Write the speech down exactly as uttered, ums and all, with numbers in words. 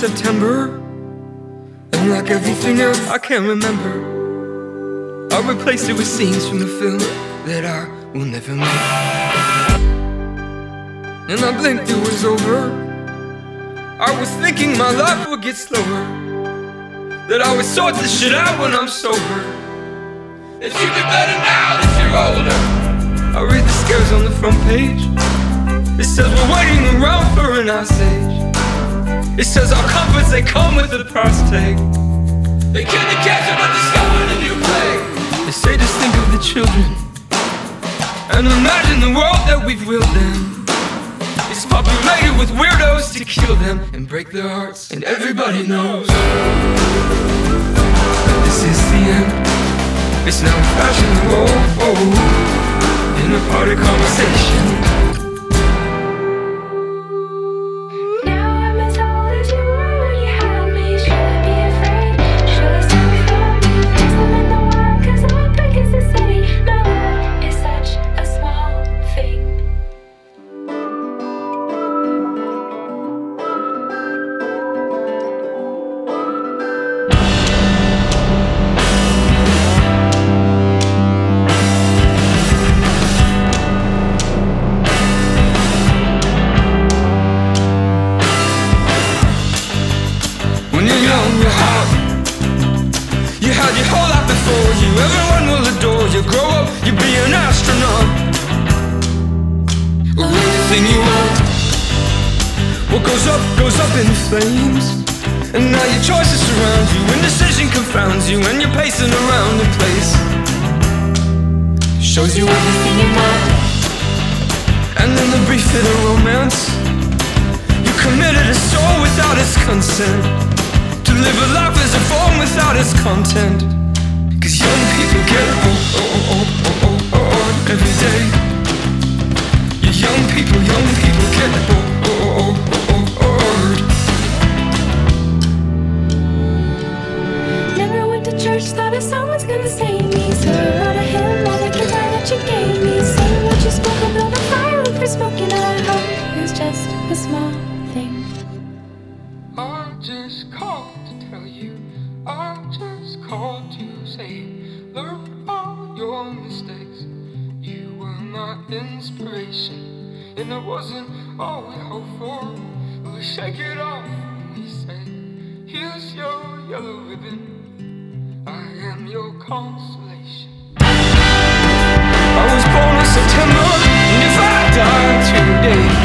September, and like everything else I can't remember, I replaced it with scenes from a film that I will never make. And I blinked, it was over. I was thinking my life would get slower, that I would sort this shit out when I'm sober, that you get better now that you're older. I read the scares on the front page. It says we're waiting around for an ice age. It says our comforts, they come with a price tag. They killed the cancer but discovered a new plague. They say just think of the children and imagine the world that we've willed them. It's populated with weirdos to kill them and break their hearts, and everybody knows this is the end. It's now fashionable, oh, in a party conversation. You're hot. You had your whole life before you. Everyone will adore you. Grow up, you'll be an astronaut, or anything you want. What goes up, goes up in flames. And now your choices surround you. Indecision confounds you, and you're pacing around the place. Shows you everything you want. And in the brief bit of romance, you committed a soul without its consent, to live a life as a form without its content. Cause young people get oh, oh, oh, oh, oh, oh, oh, every day. You young people, young people get oh, oh, oh, oh, oh, oh. Never went to church, thought if someone's gonna save me. So I wrote a hymn on the guitar that you gave me. Sing what you spoke of, build a fire, look for smoking. And I hope it was just a small thing. I just called to tell you, I just called to say, learn all your mistakes. You were my inspiration, and it wasn't all we hoped for. We shake it off and we say, here's your yellow ribbon, I am your consolation. I was born in September, and if I die today,